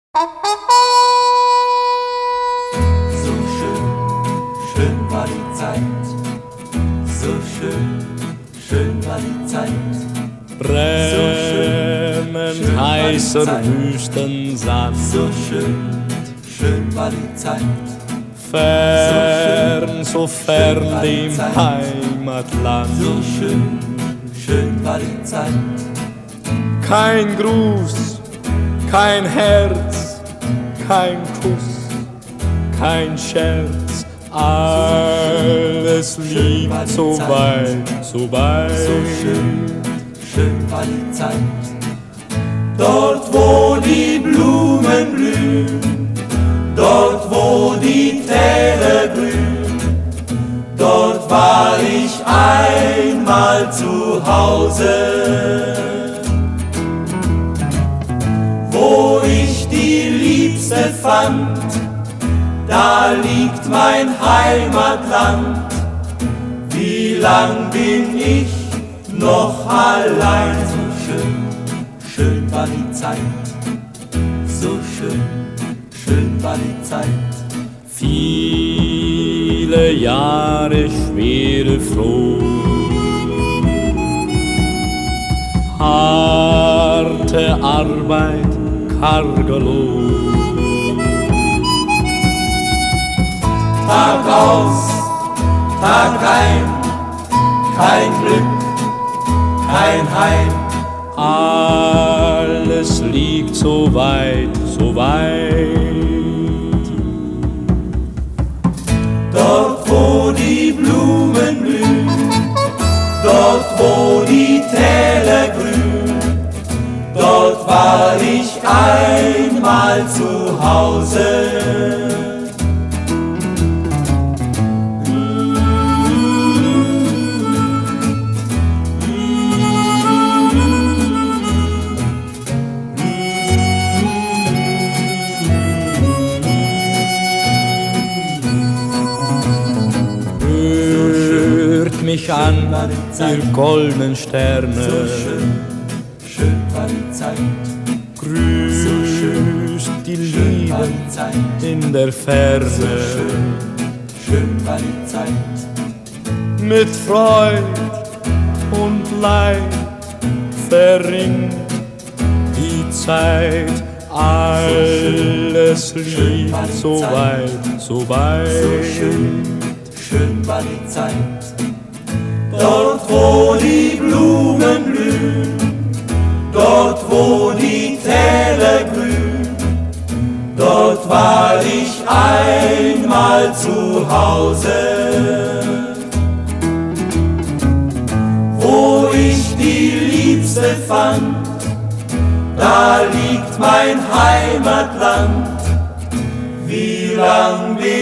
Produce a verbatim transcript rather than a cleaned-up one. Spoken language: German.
So schön, schön war die Zeit, so schön, schön war die Zeit. Brennend heißer Wüstensand, so schön, schön war die Zeit. Fern, so fern dem Heimatland, so schön, schön war die Zeit. Kein Gruß, kein Herz, kein Kuss, kein Scherz, alles liegt so weit, so weit. So schön, schön war die Zeit. Dort, wo die Blumen blühen, dort, wo die Täler grün, dort war ich einmal zu Hause. Wo ich die Liebste fand, da liegt mein Heimatland. Wie lang bin ich noch allein? So schön, schön war die Zeit, so schön, schön war die Zeit. Viele Jahre schwere Froh, harte Arbeit, karger Lohn. Tag aus, Tag ein, kein Glück, kein Heim. Alles liegt so weit, so weit. Dort, wo die Blumen blühen, dort, wo die Täler grün, dort war ich einmal zu Hause. Mich an, ihr goldenen Sterne, so schön, schön war die Zeit, grüßt so schön, die schön war Liebe die Zeit, in der Ferne, so schön, schön war die Zeit. mit Freud und Leid verringt die Zeit, alles liegt so weit, so weit. So schön, schön war die Zeit. Dort, wo die Blumen blühen, dort, wo die Täler grün, dort war ich einmal zu Hause. Wo ich die Liebste fand, da liegt mein Heimatland. Wie lang bin